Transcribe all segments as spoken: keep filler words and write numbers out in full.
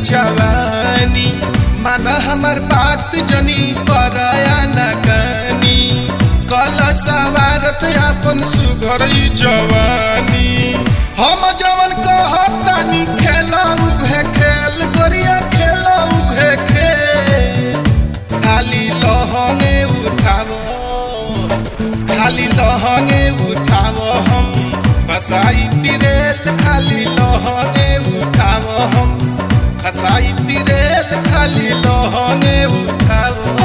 जवानी माना हमर बात जनी कराया न कानी कल सवारत अपन सुघर जवानी हम जवन कहतानी खेला उहे खेल गोरिया खेला उहे खेल खाली लहने उठावो खाली लहने उठावो हम फसाई तिरेल खाली लहने उठावो हम फसाई तिरेल खाली लहने उठावो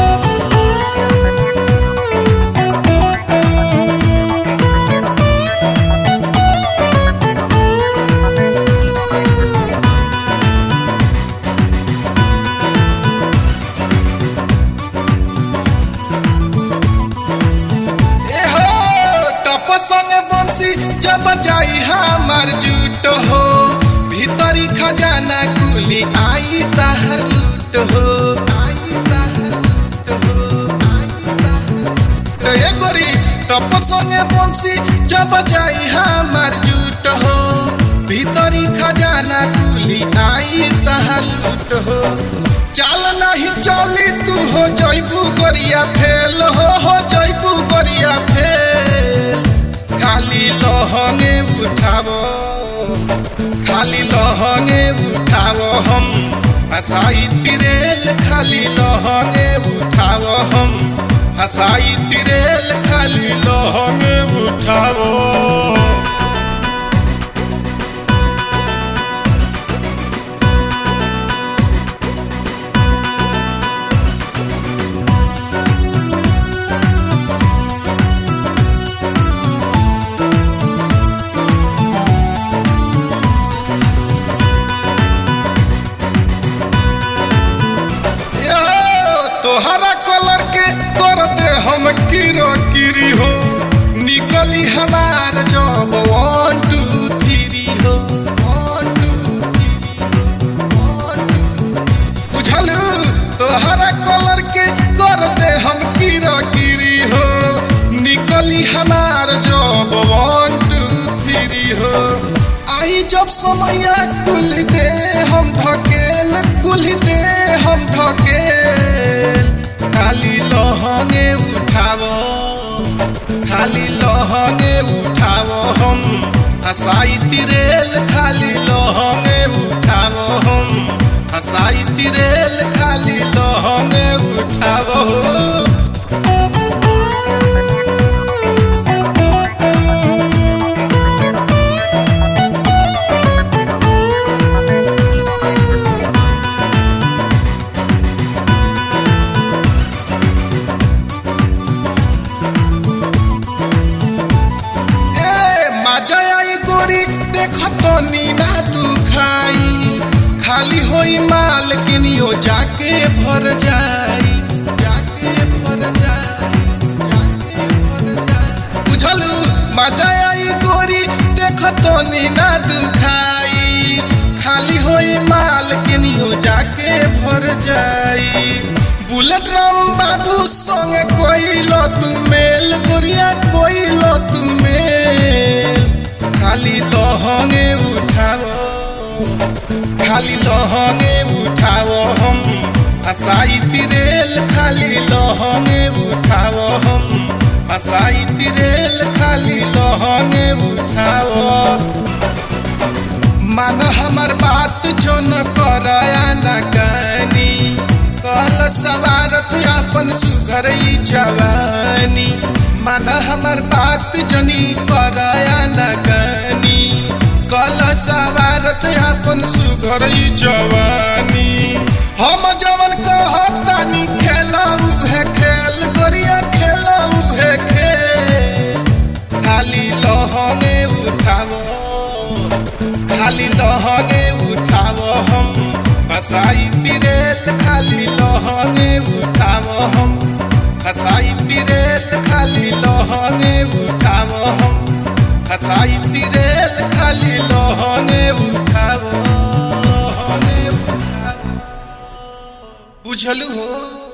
संगे बंसी जब जाई हमार जुट हो भीतरी खजाना कुली आई ताहर लूट हो आई ताहर लूट हो आई ताहर ए गोरी टप संगे बंसी जब जाई हमार जुट हो भीतरी खजाना कुली आई ताहर लूट हो चल नहीं चली तू हो जइबू गोरिया फेल हो हो जइबू गोरिया फेल खाली लहने उठावो खाली लहने उठावो हम फसाई तिरेल खाली लहने उठावो हम फसाई तिरेल खाली लहने उठावो तोहरा कलर के कर दे हम किरो किरी हो निकली हमार जब वन टू थ्री हो one two three one two बुझलू तोहरा कलर के कर दे हम किरो किरी हो निकली हमार जब वन टू थ्री हो आई जब समय कुल दे हम ढकेल कुल दे हम ढकेल खाली लहने उठावो खाली लहने उठावो हम फसाई तिरेल खाली लहने उठावो हम फसाई तिरेल खाली लहने उठावो देखतनी ना तू खाई खाली होई माल किनियो जाके भर जाई जाके भर जाई जाके भर जाई बुझलू मजा आई गोरी देखतनी ना तू खाई खाली होई माल किनियो जाके भर जाई बुलेट राम बाबू संगे कोइलो तू मेल गोरिया कोइलो तू मेल खाली लहने उठावो खाली लहने उठावो हम फसाई तिरेल खाली लहने उठावो हम फसाई तिरेल खाली लहने उठावो मान हमर बात जो न कराया न कानी कल सवारत अपन सुघर जवानी मान हमर बात जनी कराया न कानी कल सवारत अपन सुघर जवानी हम जवन कहतानी खेला उहे खेल गोरिया खेला उहे खेल खाली लहने उठावो खाली लहने उठावो हम फसाई तिरेल खाली लहने उठावो हम फसाई तिरेल खाली लहने उठावो हम फसाई तिरेल खाली लहने उठावो बुझलू हो।